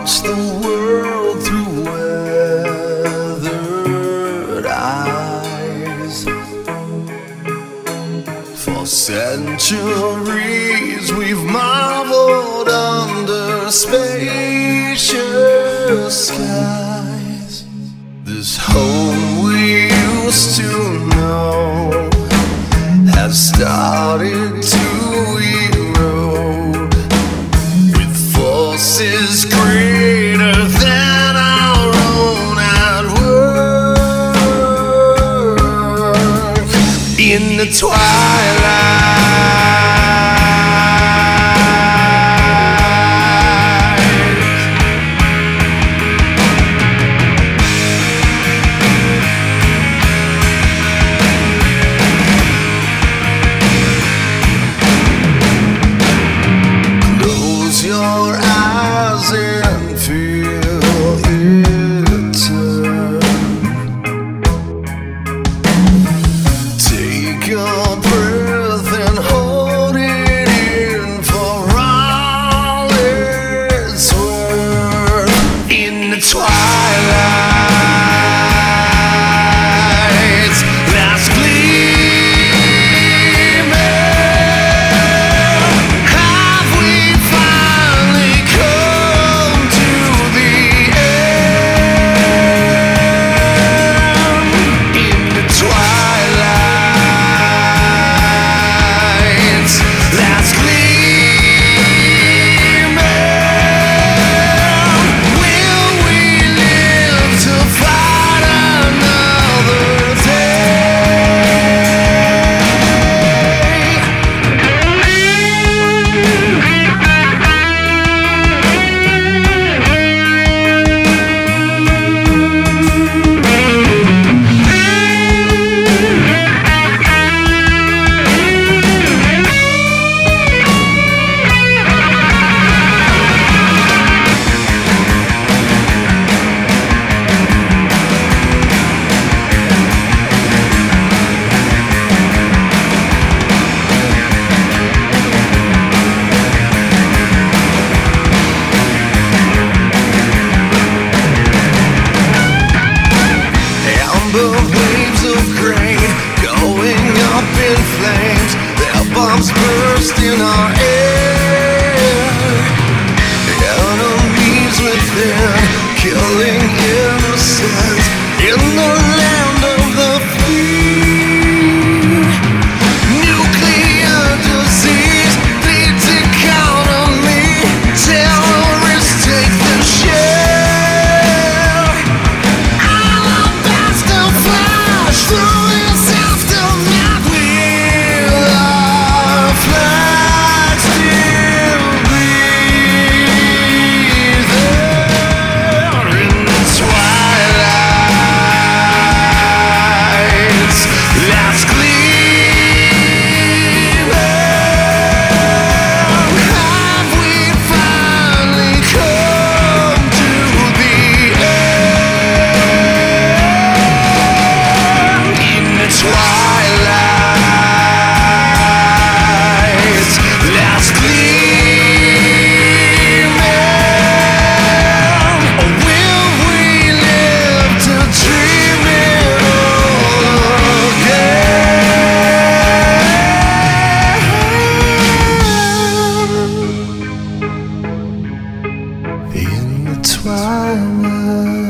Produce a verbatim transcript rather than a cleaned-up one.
watch the world through weathered eyes. For centuries we've marveled under spacious skies. This home we used to know has started to erode, with forces greater than our own at work. In the twilight, your eyes and feel it turn. Take a breath and hold it in for all it's worth. In the twilight, last gleaming, have we finally come to the end? In the twilight, last gleaming, will we live to fight another amber waves of grain going up in flames, their bombs burst in our air. Enemies within, killing innocents in the land of the free. Nuclear disease bleeds economy, terrorists take the share. Alabaster flash through this aftermath, will our flag still breathe there? In the twilight, last gleaming, have we finally come to the end? In the twilight, last gleaming, or will we live to dream it all again? In the twilight.